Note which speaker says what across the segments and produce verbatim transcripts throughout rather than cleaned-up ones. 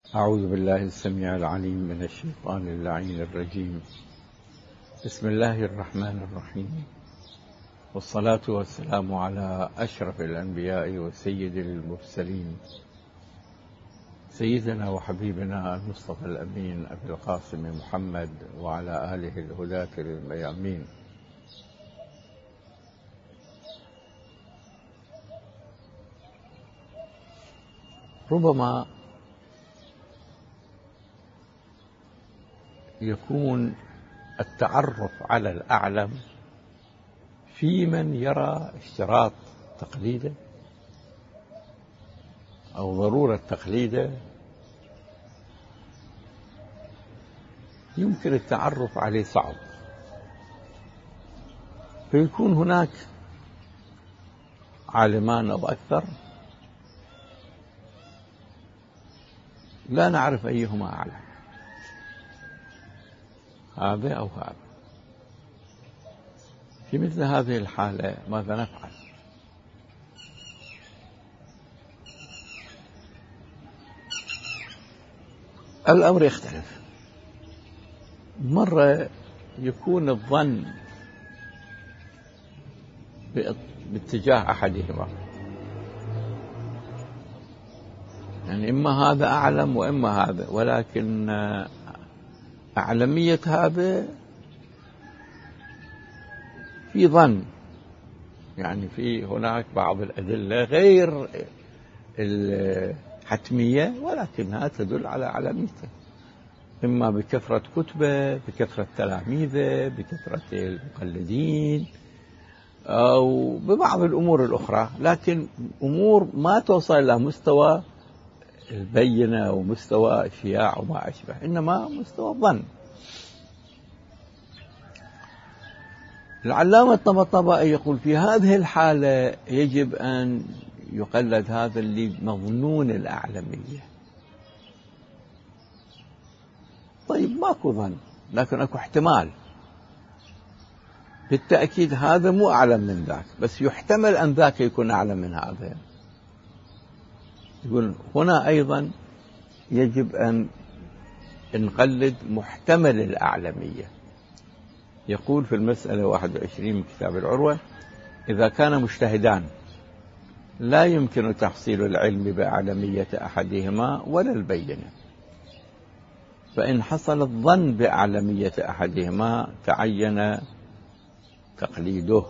Speaker 1: أعوذ بالله السميع العليم من الشيطان اللعين الرجيم. بسم الله الرحمن الرحيم، والصلاة والسلام على أشرف الأنبياء وسيد المرسلين، سيدنا وحبيبنا المصطفى الأمين أبي القاسم محمد وعلى آله الهداة الميامين. ربما يكون التعرف على الأعلم في من يرى اشتراط تقليده أو ضرورة تقليده، يمكن التعرف عليه صعب، فيكون هناك عالمان أو أكثر لا نعرف أيهما أعلم، هذا أو هذا. في مثل هذه الحالة ماذا نفعل؟ الأمر يختلف. مرة يكون الظن باتجاه أحدهما، يعني إما هذا أعلم وإما هذا، ولكن أعلمية هذا في ظن، يعني في هناك بعض الأدلة غير الحتمية ولكنها تدل على أعلميته، إما بكثرة كتبه، بكثرة تلاميذه، بكثرة المقلدين، أو ببعض الأمور الأخرى، لكن أمور ما توصل إلى مستوى البينة ومستوى الشياع وما أشبه، إنما مستوى الظن. العلامة الطباطبائي يقول في هذه الحالة يجب أن يقلد هذا اللي مظنون الأعلمية. طيب ماكو ظن، لكن أكو احتمال، بالتأكيد هذا مو أعلم من ذاك، بس يحتمل أن ذاك يكون أعلم من هذا. يقول هنا أيضا يجب أن نقلد محتمل الأعلمية. يقول في المسألة واحد وعشرين من كتاب العروة: إذا كان مجتهدان لا يمكن تحصيل العلم بأعلمية أحدهما ولا البينة، فإن حصل الظن بأعلمية أحدهما تعين تقليده،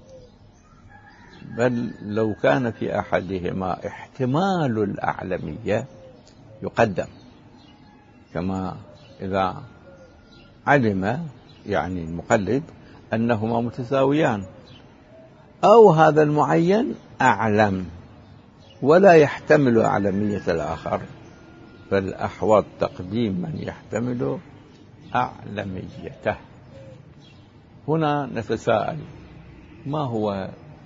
Speaker 1: بل لو كان في أحدهما احتمال الأعلمية يقدم، كما إذا علم يعني المقلد أنهما متساويان، أو هذا المعين أعلم ولا يحتمل أعلمية الآخر، فالأحوط تقديم من يحتمل أعلميته. هنا نتساءل: ما هو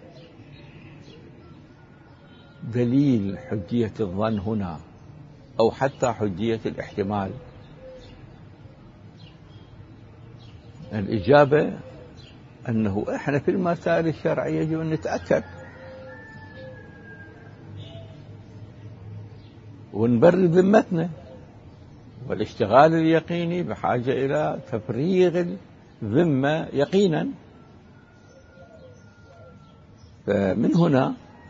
Speaker 1: دليل حجية الظن هنا، أو حتى حجية الاحتمال؟ الإجابة أنه إحنا في المسائل الشرعية يجب أن نتأكد ونبرر ذمتنا، والاشتغال اليقيني بحاجة إلى تفريغ الذمة يقينا. فمن هنا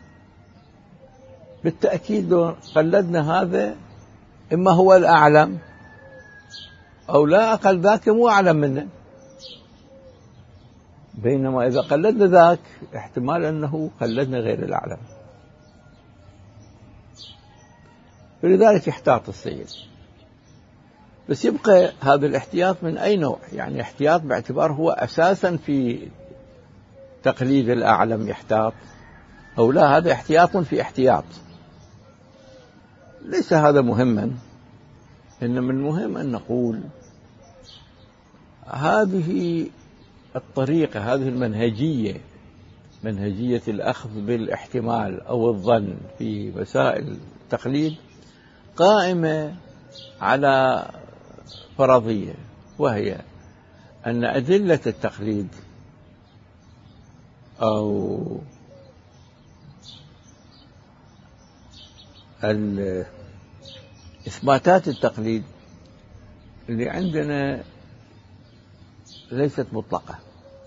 Speaker 1: بالتأكيد لو قلدنا هذا إما هو الأعلم أو لا أقل ذاك مو أعلم منه، بينما إذا قلدنا ذاك احتمال أنه قلدنا غير الأعلم. فلذلك احتاط السيد، بس يبقى هذا الاحتياط من أي نوع؟ يعني احتياط باعتبار هو أساسا في تقليد الأعلم يحتاط، أو لا هذا احتياط في احتياط. ليس هذا مهما، إنما المهم أن نقول هذه الطريقة، هذه المنهجية، منهجية الأخذ بالاحتمال أو الظن في مسائل التقليد، قائمة على فرضية، وهي أن أدلة التقليد أو إثباتات التقليد اللي عندنا ليست مطلقة.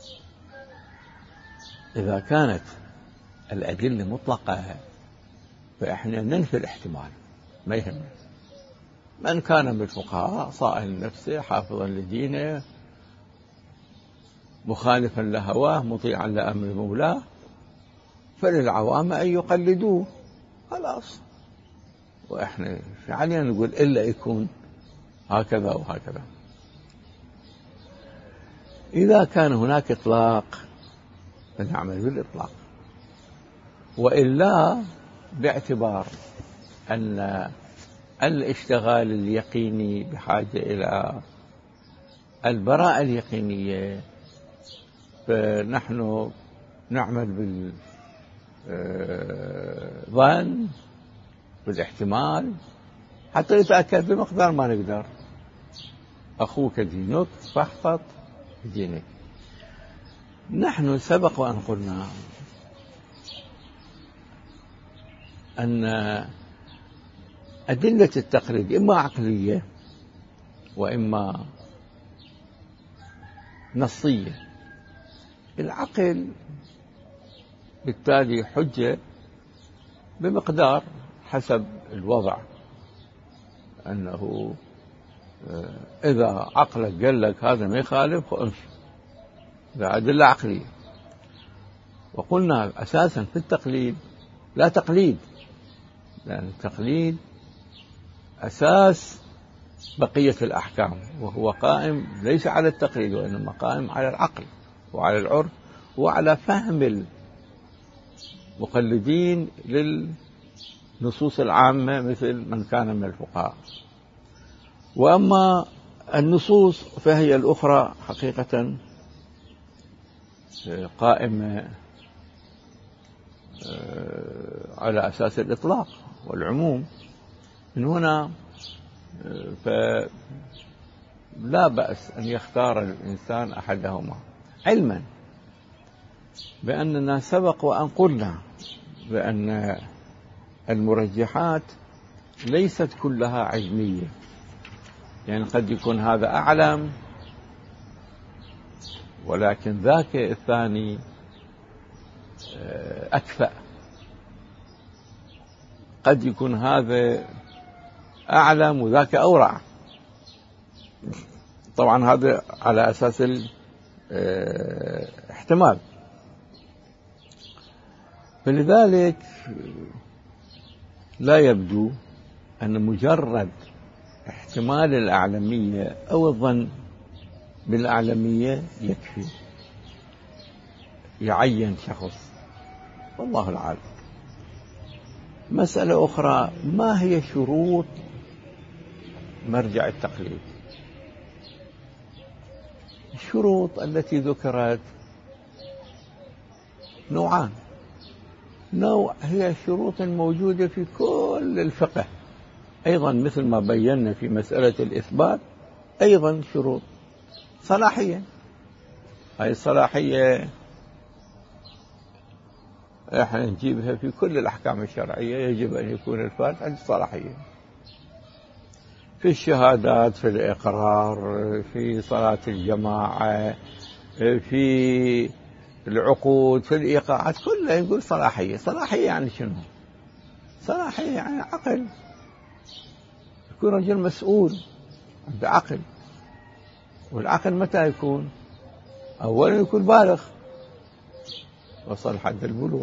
Speaker 1: إذا كانت الأدلة مطلقة فإحنا ننفي الاحتمال، ما يهمنا. من كان من الفقهاء صائل نفسه حافظا لدينه مخالفا لهواه مطيعا لأمر مولاه فللعوام أن يقلدوه، خلاص. وإحنا فعليا نقول إلا يكون هكذا وهكذا. إذا كان هناك إطلاق فنعمل بالإطلاق، وإلا باعتبار أن الاشتغال اليقيني بحاجة إلى البراءة اليقينية فنحن نعمل بالظن بالاحتمال حتى نتأكد بمقدار ما نقدر. أخوك دينك فاحفظ دينك. نحن سبق وأن قلنا أن أدلة التقليد إما عقلية وإما نصية. العقل بالتالي حجة بمقدار حسب الوضع، أنه إذا عقلك قال لك هذا ما يخالف فامشي، هذا أدلة عقلية. وقلنا أساسا في التقليد لا تقليد، لأن التقليد أساس بقية الأحكام، وهو قائم ليس على التقليد وإنما قائم على العقل وعلى العرف وعلى فهم المقلدين للنصوص العامة مثل من كان من الفقهاء. وأما النصوص فهي الأخرى حقيقة قائمة على أساس الإطلاق والعموم. من هنا فلا بأس أن يختار الإنسان أحدهما، علما بأننا سبق وأن قلنا بأن المرجحات ليست كلها علمية، يعني قد يكون هذا أعلم ولكن ذاك الثاني أكفأ، قد يكون هذا أعلم وذاك أورع. طبعا هذا على أساس الاحتمال. فلذلك لا يبدو أن مجرد احتمال الأعلمية أو الظن بالأعلمية يكفي يعين شخص، والله العالم. مسألة أخرى، ما هي شروط مرجع التقليد؟ الشروط التي ذكرت نوعان. نوع هي شروط موجودة في كل الفقه أيضا، مثل ما بينا في مسألة الإثبات، أيضا شروط صلاحية. هذه الصلاحية احنا نجيبها في كل الأحكام الشرعية، يجب أن يكون الفرد عنده صلاحية في الشهادات، في الإقرار، في صلاة الجماعة، في العقود، في الإيقاعات، كلها يقول صلاحية. صلاحية يعني شنو؟ صلاحية يعني عقل، يكون رجل مسؤول عنده عقل. والعقل متى يكون؟ أولا يكون بالغ وصل حد البلوغ،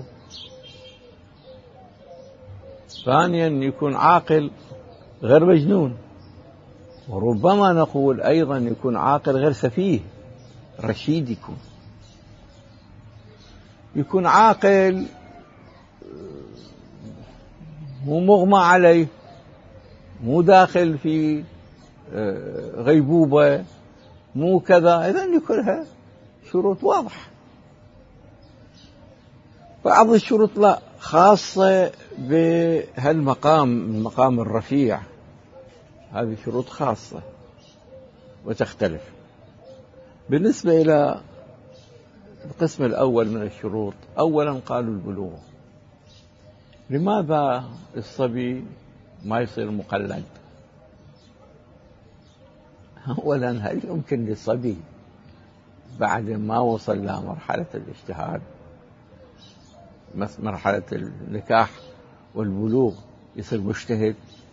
Speaker 1: ثانيا يكون عاقل غير مجنون، وربما نقول أيضا يكون عاقل غير سفيه، رشيد يكون يكون عاقل مو مغمى عليه، مو داخل في غيبوبة، مو كذا. إذن كلها شروط واضحة. بعض الشروط لا، خاصة بهالمقام، المقام الرفيع، هذه شروط خاصة وتختلف. بالنسبة إلى القسم الأول من الشروط، أولا قالوا البلوغ. لماذا الصبي ما يصير مقلد؟ أولا، هل يمكن للصبي بعد ما وصل لمرحلة الاجتهاد، مرحلة النكاح والبلوغ، يصير مجتهد؟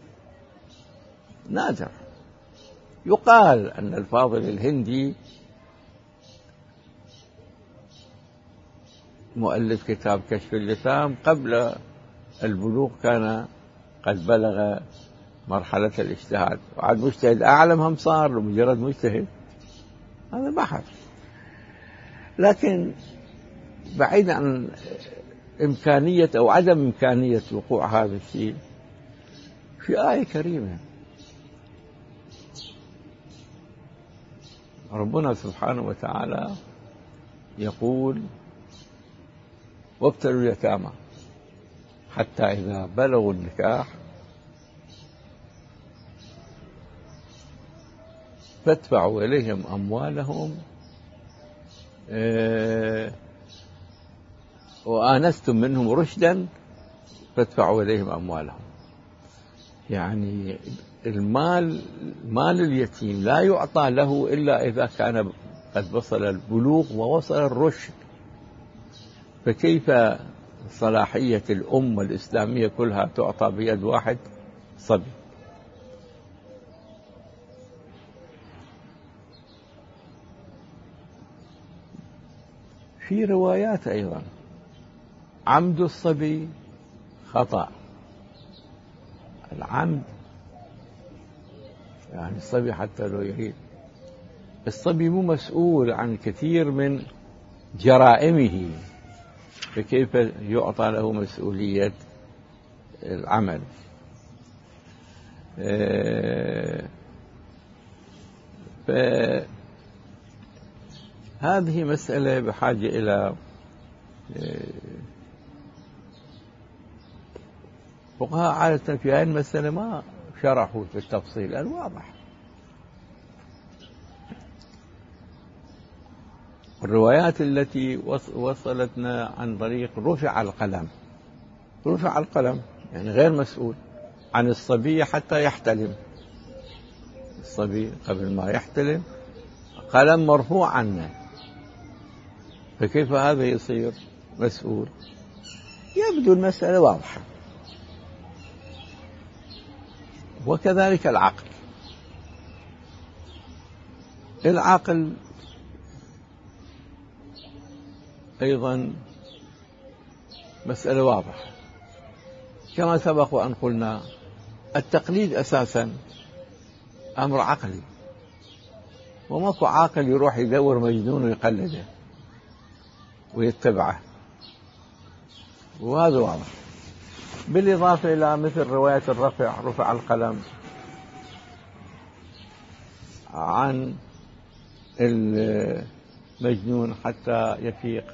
Speaker 1: نادر. يقال أن الفاضل الهندي مؤلف كتاب كشف اللثام قبل البلوغ كان قد بلغ مرحلة الاجتهاد، وعاد مجتهد أعلم هم صار لمجرد مجتهد. هذا بحث. لكن بعيد عن إمكانية أو عدم إمكانية وقوع هذا الشيء، في آية كريمة ربنا سبحانه وتعالى يقول: وابتلوا اليتامى حتى إذا بلغوا النكاح فادفعوا إليهم أموالهم وآنستم منهم رشدا فادفعوا إليهم أموالهم. يعني المال مال اليتيم لا يعطى له إلا إذا كان قد وصل البلوغ ووصل الرشد، فكيف صلاحية الأمة الإسلامية كلها تعطى بيد واحد صبي؟ في روايات أيضا: عمد الصبي خطأ. العمد يعني الصبي حتى لو يريد، الصبي مو مسؤول عن كثير من جرائمه، فكيف يعطى له مسؤولية العمل؟ فهذه مسألة بحاجة إلى فقهاء عادة في هذه المسألة ما شرحوا في التفصيل الواضح. الروايات التي وصلتنا عن طريق رفع القلم، رفع القلم يعني غير مسؤول عن الصبي حتى يحتلم. الصبي قبل ما يحتلم قلم مرفوع عنه، فكيف هذا يصير مسؤول؟ يبدو المسألة واضحة. وكذلك العقل، العقل أيضا مسألة واضحة. كما سبق وأن قلنا التقليد أساسا أمر عقلي، وماكو عاقل يروح يدور مجنون ويقلده ويتبعه، وهذا واضح. بالإضافة إلى مثل رواية الرفع، رفع القلم عن المجنون حتى يفيق،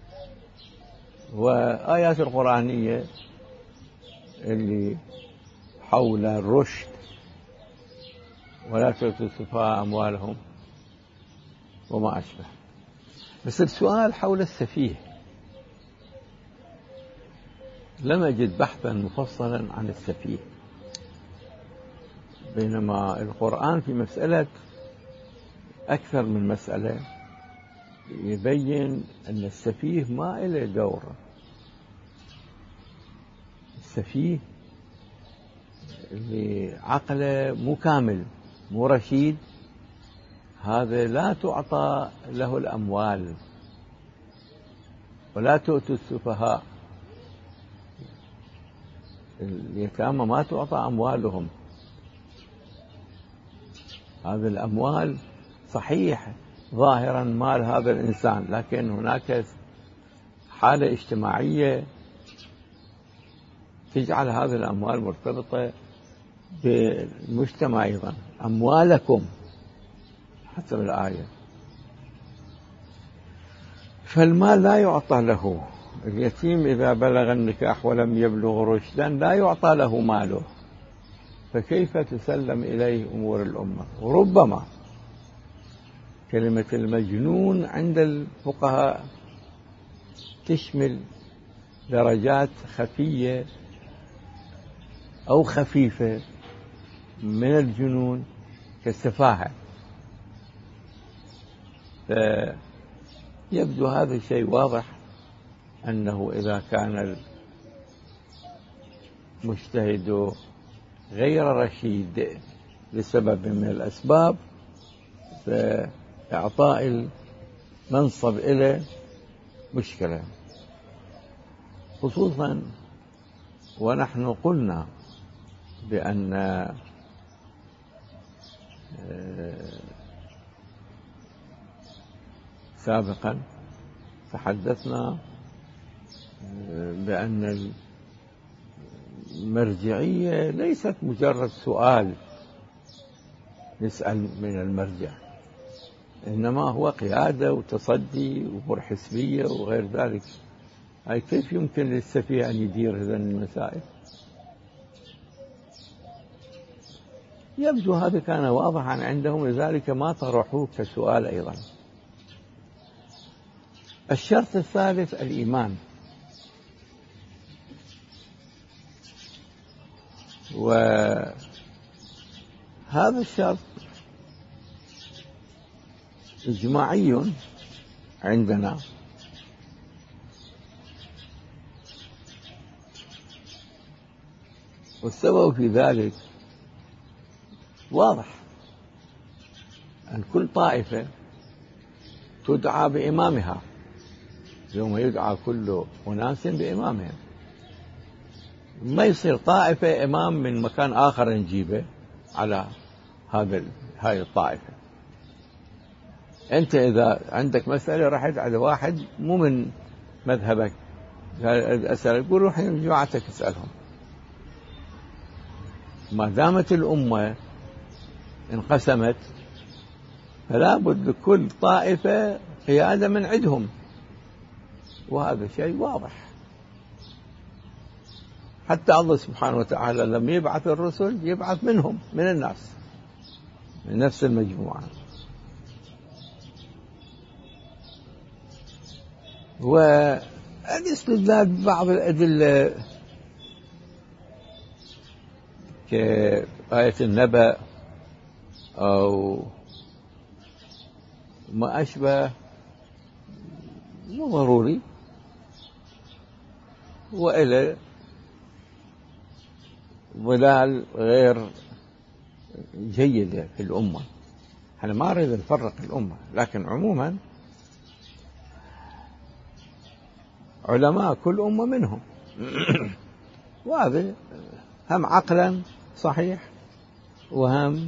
Speaker 1: وآيات القرآنية اللي حول الرشد: ولا تؤتوا السفهاء أموالهم وما أشبه. بس السؤال حول السفيه لم أجد بحثا مفصلا عن السفيه، بينما القرآن في مسألة أكثر من مسألة يبين أن السفيه ما له دور. السفيه اللي عقله مو كامل مو رشيد، هذا لا تعطى له الأموال. ولا تؤتوا السفهاء، اليتامى ما تعطى أموالهم. هذه الأموال صحيح ظاهرا مال هذا الإنسان، لكن هناك حالة اجتماعية تجعل هذه الأموال مرتبطة بالمجتمع أيضا. أموالكم حسب الآية. فالمال لا يعطى له. اليتيم إذا بلغ النكاح ولم يبلغ رشدا لا يعطى له ماله، فكيف تسلم إليه أمور الأمة؟ وربما كلمة المجنون عند الفقهاء تشمل درجات خفية أو خفيفة من الجنون كالسفاهة، فيبدو هذا الشيء واضح، أنه إذا كان المجتهد غير رشيد لسبب من الأسباب، فإعطاء المنصب إليه مشكلة، خصوصا ونحن قلنا بأن سابقا تحدثنا بأن المرجعية ليست مجرد سؤال نسأل من المرجع، إنما هو قيادة وتصدي وأمور حسبية وغير ذلك. أي كيف يمكن للسفيه أن يدير هذه المسائل؟ يبدو هذا كان واضحا عندهم، لذلك ما طرحوه كسؤال أيضا. الشرط الثالث الإيمان، وهذا الشرط إجماعي عندنا، والسبب في ذلك واضح، أن كل طائفة تدعى بإمامها، يوم يدعى كل أناس بإمامهم. ما يصير طائفة إمام من مكان آخر نجيبه على هذا هاي الطائفة. أنت إذا عندك مسألة رحت على واحد مو من مذهبك أسأل، يقول روح جماعتك اسألهم. ما دامت الأمة انقسمت فلا بد لكل طائفة قيادة من عندهم، وهذا شيء واضح. حتى الله سبحانه وتعالى لم يبعث الرسل يبعث منهم، من الناس، من نفس المجموعة. والاستدلال ببعض الأدلة كآية النبأ أو ما أشبه مو ضروري، وإلى ظلال غير جيدة في الأمة. أنا ما أريد نفرق الأمة، لكن عموما علماء كل أمة منهم وهذا هم عقلا صحيح وهم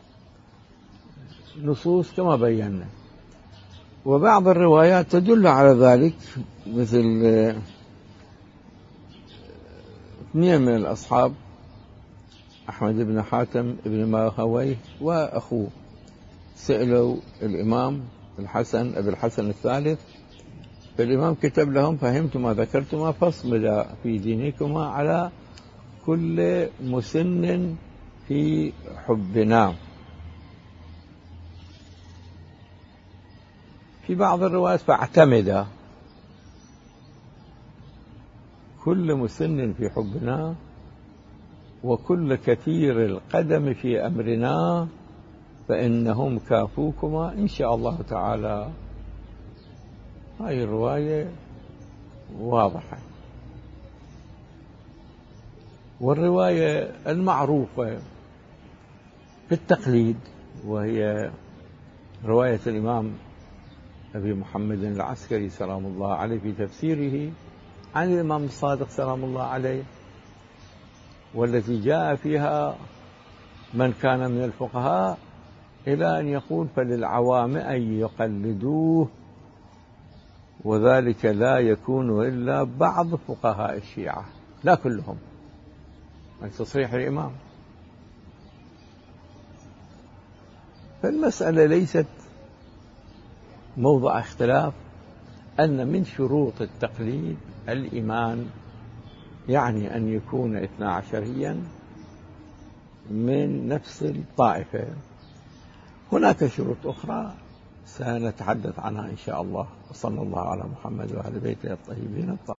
Speaker 1: نصوص كما بينا. وبعض الروايات تدل على ذلك، مثل اثنين من الأصحاب، أحمد بن حاتم بن ماهويه وأخوه، سألوا الإمام الحسن أبي الحسن الثالث، فالإمام كتب لهم: فهمت ما ذكرتما فاصبر في دينكما على كل مسن في حبنا. في بعض الروايات فاعتمد كل مسن في حبنا وكل كثير القدم في أمرنا فإنهم كافوكما إن شاء الله تعالى. هاي الرواية واضحة. والرواية المعروفة في التقليد وهي رواية الإمام أبي محمد العسكري سلام الله عليه في تفسيره عن الإمام الصادق سلام الله عليه، والتي جاء فيها من كان من الفقهاء إلى أن يقول: فللعوام أن يقلدوه، وذلك لا يكون إلا بعض فقهاء الشيعة لا كلهم، من تصريح الإمام. فالمسألة ليست موضع اختلاف، أن من شروط التقليد الإيمان، يعني أن يكون اثنا عشريا من نفس الطائفة. هناك شروط أخرى سنتحدث عنها إن شاء الله. وصلى الله على محمد وعلى بيته الطيبين الطاهرين.